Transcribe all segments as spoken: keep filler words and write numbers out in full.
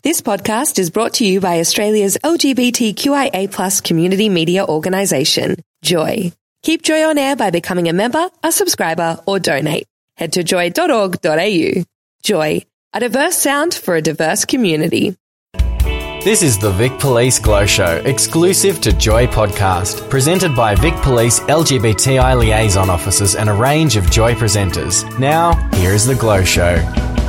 This podcast is brought to you by Australia's L G B T Q I A plus community media organisation, Joy. Keep Joy on air by becoming a member, a subscriber, or donate. Head to joy dot org dot a u. Joy, a diverse sound for a diverse community. This is the Vic Police Glow Show, exclusive to Joy Podcast, presented by Vic Police L G B T I liaison officers and a range of Joy presenters. Now, here is the Glow Show.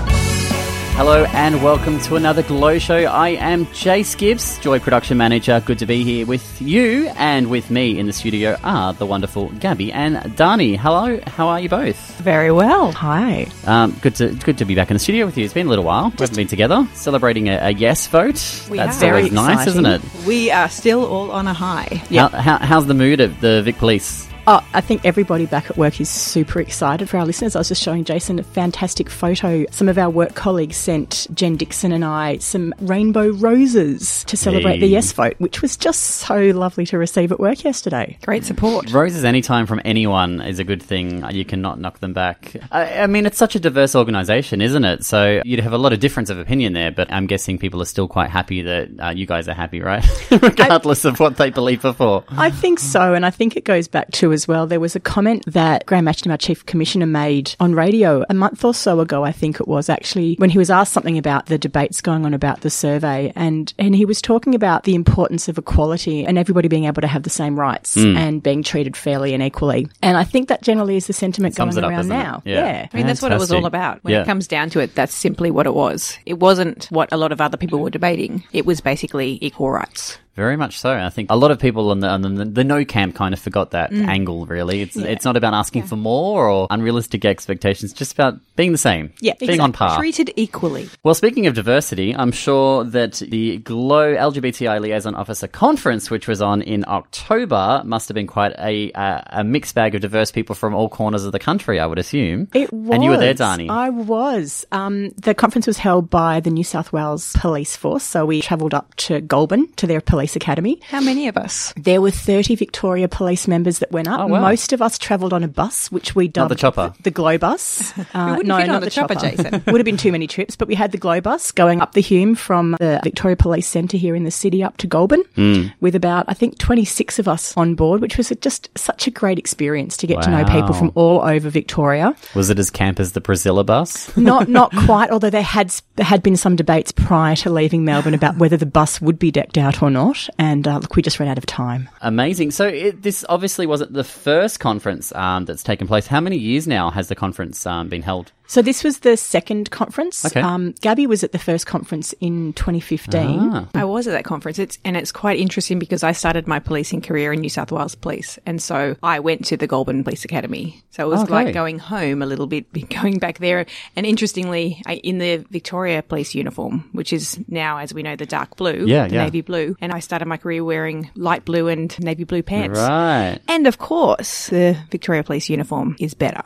Hello and welcome to another Glow Show. I am Jace Gibbs, Joy Production Manager. Good to be here with you, and with me in the studio are the wonderful Gabby and Dani. Hello, how are you both? Very well. Hi. Um, good to good to be back in the studio with you. It's been a little while. We haven't been together. Celebrating a, a yes vote. We That's are. always Very nice, exciting. isn't it? We are still all on a high. How, how, how's the mood of the Vic Police? Oh, I think everybody back at work is super excited. For our listeners, I was just showing Jason a fantastic photo. Some of our work colleagues sent Jen Dixon and I some rainbow roses to celebrate Hey. the yes vote, which was just so lovely to receive at work yesterday. Great support. Roses anytime from anyone is a good thing. You cannot knock them back. I, I mean, it's such a diverse organisation, isn't it? So you'd have a lot of difference of opinion there, but I'm guessing people are still quite happy that uh, you guys are happy, right? Regardless I, of what they believe before. I think so, and I think it goes back to as well, there was a comment that Graham Ashton, our Chief Commissioner, made on radio a month or so ago, I think it was actually, when he was asked something about the debates going on about the survey, and, and he was talking about the importance of equality and everybody being able to have the same rights Mm. and being treated fairly and equally. And I think that generally is the sentiment Sums going it up, around doesn't it? now. Yeah. yeah. I mean, that's what it was all about. When Yeah. it comes down to it, that's simply what it was. It wasn't what a lot of other people were debating. It was basically equal rights. Very much so. I think a lot of people on the, on the, the no camp kind of forgot that Mm. angle, really. It's it's not about asking for more or unrealistic expectations, just about being the same. Yeah, being on par. Treated equally. Well, speaking of diversity, I'm sure that the Glow L G B T I Liaison Officer Conference, which was on in October, must have been quite a, a, a mixed bag of diverse people from all corners of the country, I would assume. It was. And you were there, Dani. I was. Um, the conference was held by the New South Wales Police Force, so we travelled up to Goulburn to their police academy. How many of us? There were thirty Victoria police members that went up. Oh, wow. Most of us travelled on a bus, which we dubbed the chopper. the Glow Bus. Uh, wouldn't no, fit on not the the chopper, Jason. Would have been too many trips, but we had the Glow Bus going up the Hume from the Victoria Police Centre here in the city up to Goulburn Mm. with about, I think, twenty-six of us on board, which was just such a great experience to get to know people Wow. from all over Victoria. Was it as camp as the Priscilla bus? Not not quite, although there had there had been some debates prior to leaving Melbourne about whether the bus would be decked out or not. And uh, look, we just ran out of time. Amazing. So it, this obviously wasn't the first conference um, that's taken place. How many years now has the conference um, been held? So this was the second conference. Okay. Um, Gabby was at the first conference in twenty fifteen. Ah. I was at that conference. It's and it's quite interesting because I started my policing career in New South Wales Police, and so I went to the Goulburn Police Academy. So it was Okay. like going home a little bit, going back there. And interestingly, I, in the Victoria Police uniform, which is now, as we know, the dark blue, Yeah, the yeah. navy blue, and I started my career wearing light blue and navy blue pants. Right. And of course, the Victoria Police uniform is better.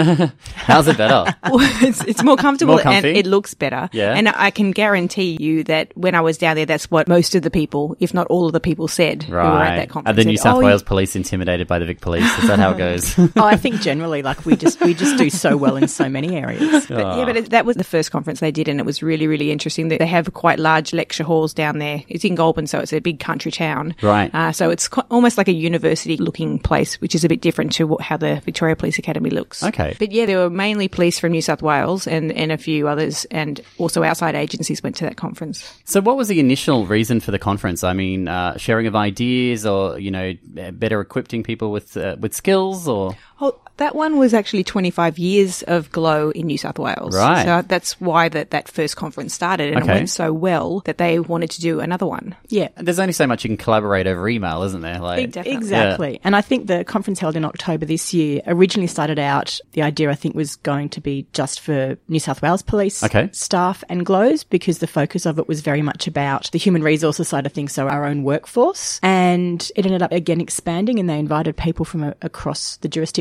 How's it better? it's, it's more comfortable More comfy? and it looks better. Yeah. And I can guarantee you that when I was down there, that's what most of the people, if not all of the people, said who were at Right. that conference. Are the New Said, South "Oh, Wales Police intimidated by the Vic Police? Is that how it goes? Oh, I think generally, like we just we just do so well in so many areas. But, yeah, but it, that was the first conference they did, and it was really, really interesting. They have quite large lecture halls down there. It's in Goulburn, so it's a big country town. Right. Uh, so it's co- almost like a university-looking place, which is a bit different to what, how the Victoria Police Academy looks. Okay. But yeah, there were mainly police from New South Wales and, and a few others, and also outside agencies went to that conference. So what was the initial reason for the conference? I mean, uh, sharing of ideas or, you know, better equipping people with uh, with skills or... Oh, that one was actually twenty-five years of Glow in New South Wales. Right. So that's why that, that first conference started, and Okay. it went so well that they wanted to do another one. Yeah. There's only so much you can collaborate over email, isn't there? Like, Definitely. Exactly. And I think the conference held in October this year originally started out, the idea I think was going to be just for New South Wales Police Okay. staff and Glows, because the focus of it was very much about the human resources side of things, so our own workforce. And it ended up again expanding, and they invited people from a, across the jurisdiction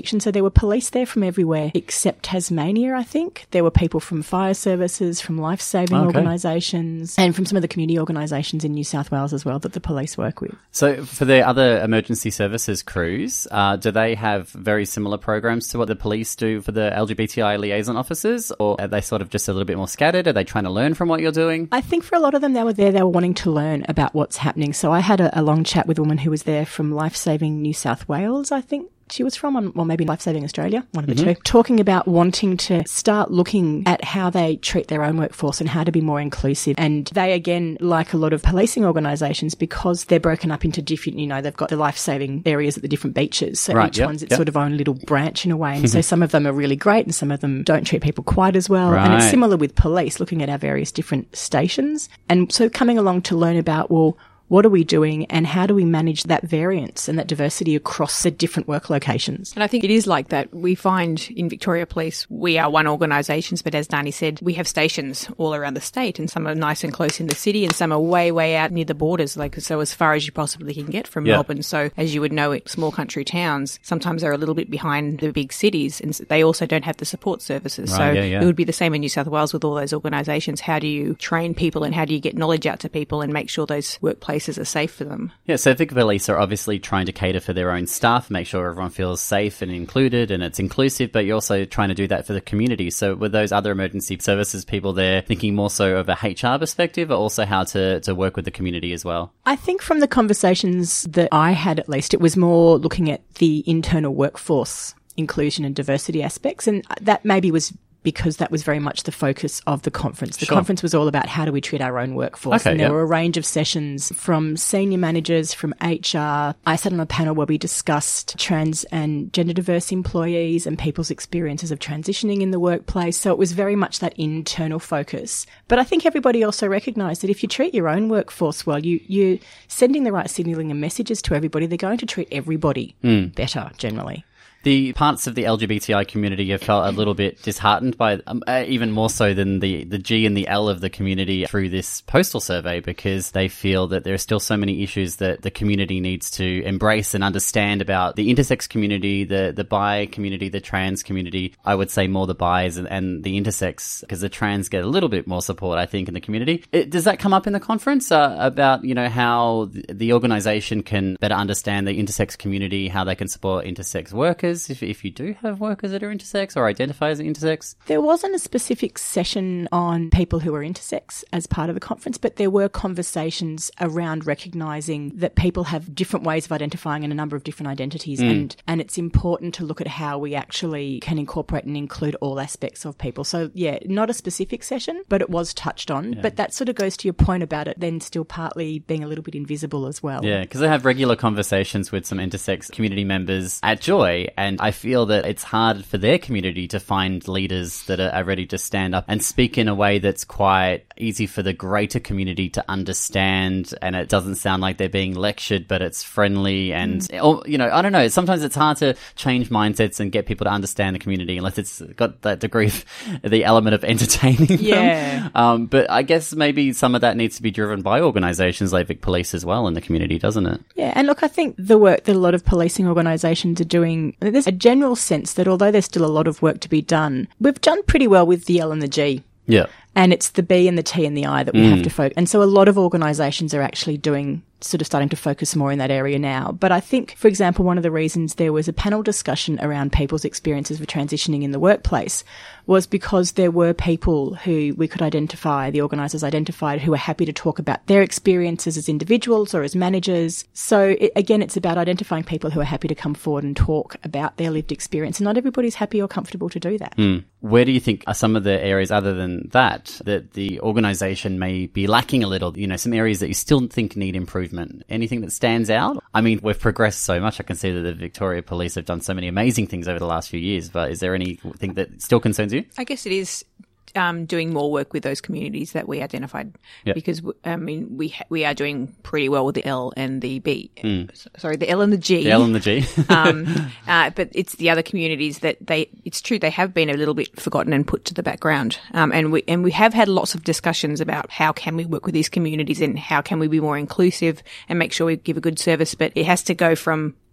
jurisdiction. So there were police there from everywhere except Tasmania, I think. There were people from fire services, from life-saving Okay. organisations, and from some of the community organisations in New South Wales as well that the police work with. So for the other emergency services crews, uh, do they have very similar programs to what the police do for the L G B T I liaison officers, or are they sort of just a little bit more scattered? Are they trying to learn from what you're doing? I think for a lot of them, they were there, they were wanting to learn about what's happening. So I had a, a long chat with a woman who was there from Life Saving New South Wales, I think she was from, or maybe Life Saving Australia, one of the mm-hmm. two, talking about wanting to start looking at how they treat their own workforce and how to be more inclusive. And they, again, like a lot of policing organisations, because they're broken up into different, you know, they've got the life-saving areas at the different beaches. So right, each yep, one's its yep. sort of own little branch in a way. And so some of them are really great and some of them don't treat people quite as well. Right. And it's similar with police, looking at our various different stations. And so coming along to learn about, well, what are we doing and how do we manage that variance and that diversity across the different work locations? And I think it is like that. We find in Victoria Police, we are one organisation, but as Dani said, we have stations all around the state, and some are nice and close in the city and some are way, way out near the borders, like so as far as you possibly can get from yeah. Melbourne. So as you would know, it, small country towns, sometimes they're a little bit behind the big cities and they also don't have the support services. Right, so yeah, yeah. it would be the same in New South Wales with all those organisations. How do you train people and how do you get knowledge out to people and make sure those workplaces are safe for them? Yeah, so Vic Police are obviously trying to cater for their own staff, make sure everyone feels safe and included and it's inclusive, but you're also trying to do that for the community. So were those other emergency services people there thinking more so of a H R perspective, or also how to, to work with the community as well? I think from the conversations that I had, at least, it was more looking at the internal workforce inclusion and diversity aspects, and that maybe was because that was very much the focus of the conference. The Sure. conference was all about how do we treat our own workforce. Okay, and there yep. were a range of sessions from senior managers, from H R. I sat on a panel where we discussed trans and gender diverse employees and people's experiences of transitioning in the workplace. So it was very much that internal focus. But I think everybody also recognised that if you treat your own workforce well, you, you're sending the right signalling and messages to everybody. They're going to treat everybody mm. better generally. The parts of the L G B T I community have felt a little bit disheartened by, um, uh, even more so than the, the G and the L of the community through this postal survey, because they feel that there are still so many issues that the community needs to embrace and understand about the intersex community, the, the bi community, the trans community. I would say more the bis and, and the intersex, because the trans get a little bit more support, I think, in the community. It, does that come up in the conference uh, about, you know, how the, the organisation can better understand the intersex community, how they can support intersex workers? If, if you do have workers that are intersex or identify as intersex? There wasn't a specific session on people who are intersex as part of the conference, but there were conversations around recognising that people have different ways of identifying and a number of different identities, mm. and, and it's important to look at how we actually can incorporate and include all aspects of people. So, yeah, not a specific session, but it was touched on. Yeah. But that sort of goes to your point about it then still partly being a little bit invisible as well. Yeah, because I have regular conversations with some intersex community members at Joy, and I feel that it's hard for their community to find leaders that are, are ready to stand up and speak in a way that's quite easy for the greater community to understand, and it doesn't sound like they're being lectured, but it's friendly and, mm. or, you know, I don't know, sometimes it's hard to change mindsets and get people to understand the community unless it's got that degree of the element of entertaining yeah. them. Um, but I guess maybe some of that needs to be driven by organisations like Vic Police as well in the community, doesn't it? Yeah, and look, I think the work that a lot of policing organisations are doing, there's a general sense that although there's still a lot of work to be done, we've done pretty well with the L and the G. Yeah. And it's the B and the T and the I that we mm. have to focus. And so a lot of organisations are actually doing sort of starting to focus more in that area now. But I think, for example, one of the reasons there was a panel discussion around people's experiences of transitioning in the workplace was because there were people who we could identify, the organisers identified, who were happy to talk about their experiences as individuals or as managers. So it, again, it's about identifying people who are happy to come forward and talk about their lived experience. And not everybody's happy or comfortable to do that. Mm. Where do you think are some of the areas other than that, that the organisation may be lacking a little, you know, some areas that you still think need improvement? Anything that stands out? I mean, we've progressed so much. I can see that the Victoria Police have done so many amazing things over the last few years, but is there anything that still concerns you? I guess it is um, doing more work with those communities that we identified, yep. because, I mean, we ha- we are doing pretty well with the L and the B. Mm. Sorry, the L and the G. The L and the G. um, uh, but it's the other communities that they, it's true, they have been a little bit forgotten and put to the background. Um, and we, and we have had lots of discussions about how can we work with these communities and how can we be more inclusive and make sure we give a good service. But it has to go from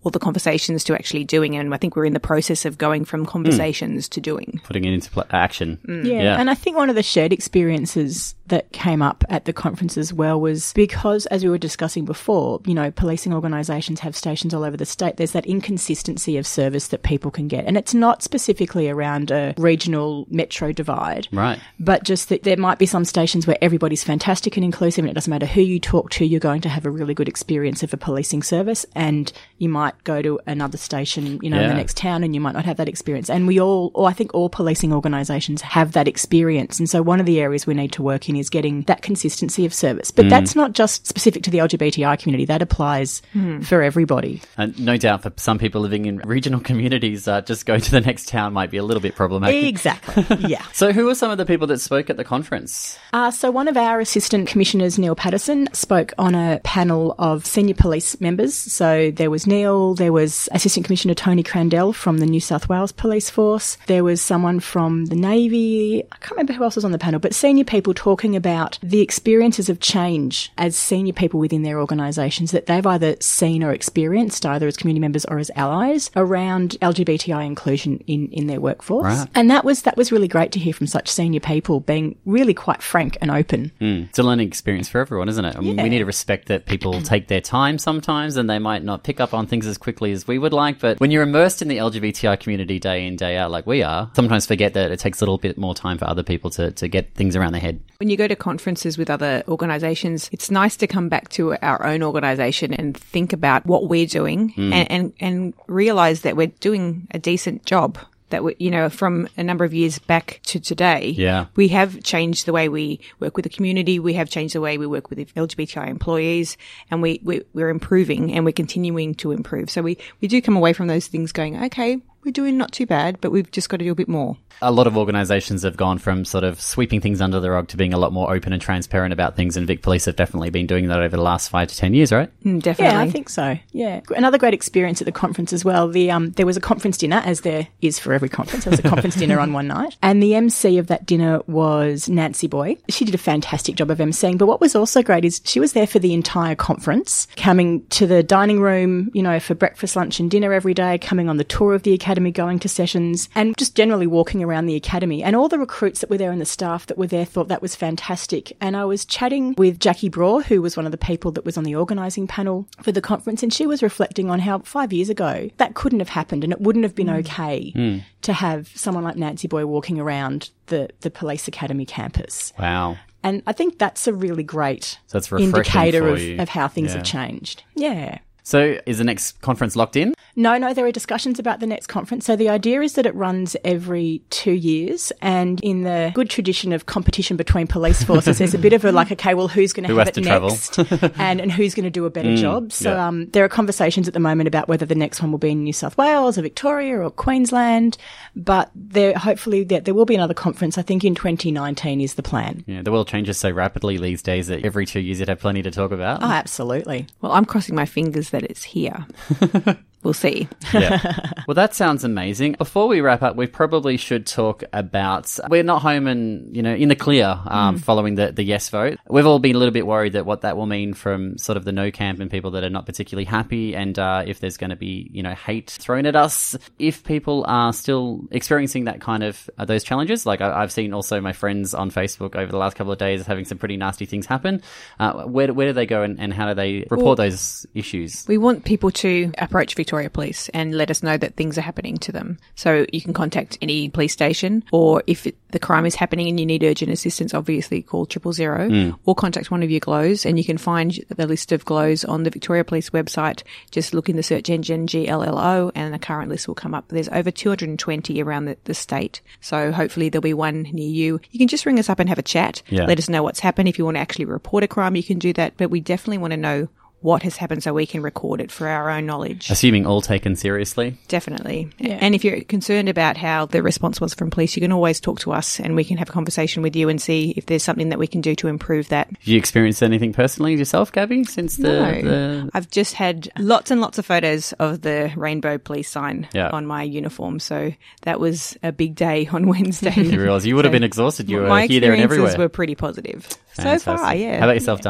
all the conversations to actually doing. And I think we're in the process of going from conversations mm. to doing. Putting it into pl- action. Mm. Yeah. yeah. And I think one of the shared experiences that came up at the conference as well was because, as we were discussing before, you know, policing organisations have stations all over the state. There's that inconsistency of service that people can get. And it's not specifically around a regional metro divide. Right. But just that there might be some stations where everybody's fantastic and inclusive and it doesn't matter who you talk to, you're going to have a really good experience of a policing service, and you might go to another station, you know, yeah. in the next town and you might not have that experience. And we all, or I think all policing organisations have that experience. And so one of the areas we need to work in is getting that consistency of service. But mm. that's not just specific to the L G B T I community. That applies mm. for everybody. And no doubt for some people living in regional communities, uh, just go to the next town might be a little bit problematic. Exactly, yeah. So who were some of the people that spoke at the conference? Uh, so one of our Assistant Commissioners, Neil Patterson, spoke on a panel of senior police members. So there was Neil, there was Assistant Commissioner Tony Crandell from the New South Wales Police Force, there was someone from the Navy, I can't remember who else was on the panel, but senior people talking about the experiences of change as senior people within their organisations that they've either seen or experienced, either as community members or as allies, around L G B T I inclusion in, in their workforce. Right. And that was that was really great to hear from such senior people being really quite frank and open. Mm. It's a learning experience for everyone, isn't it? I mean, yeah. we need to respect that people take their time sometimes and they might not pick up on things as quickly as we would like. But when you're immersed in the L G B T I community day in, day out like we are, sometimes forget that it takes a little bit more time for other people to, to get things around their head. When you go to conferences with other organisations, it's nice to come back to our own organisation and think about what we're doing mm. and, and, and realise that we're doing a decent job. That we, you know, from a number of years back to today, yeah. we have changed the way we work with the community. We have changed the way we work with the L G B T I employees, and we, we we're improving and we're continuing to improve. So we, we do come away from those things going, okay, we're doing not too bad, but we've just got to do a bit more. A lot of organisations have gone from sort of sweeping things under the rug to being a lot more open and transparent about things, and Vic Police have definitely been doing that over the last five to ten years, right? Mm, definitely. Yeah, I think so. Yeah. Another great experience at the conference as well. The um, there was a conference dinner, as there is for every conference. There was a conference dinner on one night, and the M C of that dinner was Nancy Boy. She did a fantastic job of emceeing, but what was also great is she was there for the entire conference, coming to the dining room, you know, for breakfast, lunch and dinner every day, coming on the tour of the academy, going to sessions, and just generally walking around the academy. And all the recruits that were there and the staff that were there thought that was fantastic. And I was chatting with Jackie Braw, who was one of the people that was on the organising panel for the conference, and she was reflecting on how five years ago that couldn't have happened, and it wouldn't have been mm. okay mm. to have someone like Nancy Boy walking around the, the Police Academy campus. Wow. And I think that's a really great so that's indicator of, you. of how things yeah. have changed. Yeah. So is the next conference locked in? No, no, there are discussions about the next conference. So the idea is that it runs every two years, and in the good tradition of competition between police forces, there's a bit of a like, okay, well, who's going to Who have has it to next and, and who's going to do a better Mm, job. So yeah. um, there are conversations at the moment about whether the next one will be in New South Wales or Victoria or Queensland, but there hopefully there, there will be another conference. I think in twenty nineteen is the plan. Yeah, the world changes so rapidly these days that every two years you'd have plenty to talk about. Oh, absolutely. Well, I'm crossing my fingers that it's here. We'll see. Yeah. Well, that sounds amazing. Before we wrap up, we probably should talk about, we're not home and, you know, in the clear um, mm. following the, the yes vote. We've all been a little bit worried that what that will mean from sort of the no camp and people that are not particularly happy, and uh, if there's going to be, you know, hate thrown at us. If people are still experiencing that kind of, uh, those challenges, like I, I've seen also my friends on Facebook over the last couple of days having some pretty nasty things happen. Uh, where, where do they go and, and how do they report well, those issues? We want people to approach Victoria Police and let us know that things are happening to them. So you can contact any police station, or if it, the crime is happening and you need urgent assistance, obviously call triple zero, mm. or contact one of your GLOWs, and you can find the list of GLOWs on the Victoria Police website. Just look in the search engine G L L O and the current list will come up. There's over two hundred twenty around the, the state. So hopefully there'll be one near you. You can just ring us up and have a chat. Yeah. Let us know what's happened. If you want to actually report a crime, you can do that. But we definitely want to know what has happened so we can record it for our own knowledge. Assuming all taken seriously? Definitely. Yeah. And if you're concerned about how the response was from police, you can always talk to us and we can have a conversation with you and see if there's something that we can do to improve that. Have you experienced anything personally yourself, Gabby, since the... No. the... I've just had lots and lots of photos of the rainbow police sign yeah. on my uniform, so that was a big day on Wednesday. You realise you would have so been exhausted. You were my here, there and everywhere. My experiences were pretty positive. Fantastic. So far, yeah. How about yourself, yeah. Dani?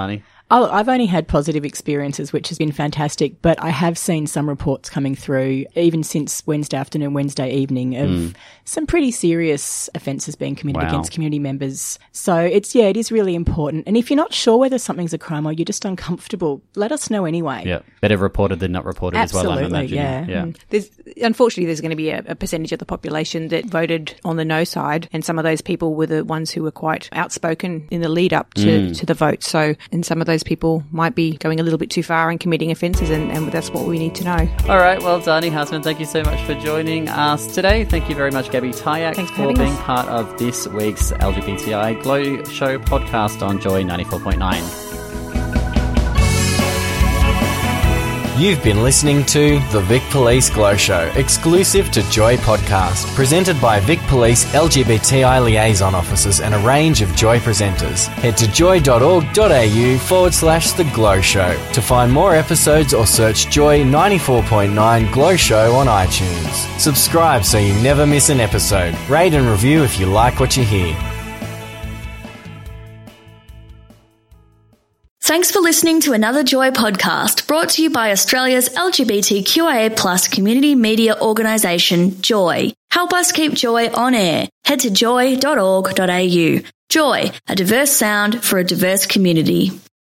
Oh, I've only had positive experiences, which has been fantastic, but I have seen some reports coming through, even since Wednesday afternoon, Wednesday evening, of mm. some pretty serious offences being committed wow. against community members. So it's, yeah, it is really important. And if you're not sure whether something's a crime or you're just uncomfortable, let us know anyway. Yeah, better reported than not reported Absolutely, as well, I'm imagining. Yeah. yeah. Mm. There's, unfortunately, there's going to be a, a percentage of the population that voted on the no side, and some of those people were the ones who were quite outspoken in the lead up to, mm. to the vote. So, and some of those people might be going a little bit too far and committing offences, and, and that's what we need to know. All right, well, Dani Hausman, thank you so much for joining us today. Thank you very much, Gabby Tyack, Thanks for, for being us. part of this week's L G B T I Glow Show podcast on Joy ninety-four point nine. You've been listening to The Vic Police Glow Show, exclusive to Joy podcast, presented by Vic Police L G B T I liaison officers and a range of Joy presenters. Head to joy.org.au forward slash The Glow Show to find more episodes or search Joy ninety-four point nine Glow Show on iTunes. Subscribe so you never miss an episode. Rate and review if you like what you hear. Thanks for listening to another Joy podcast brought to you by Australia's L G B T Q I A plus community media organisation, Joy. Help us keep Joy on air. Head to joy dot org dot a u. Joy, a diverse sound for a diverse community.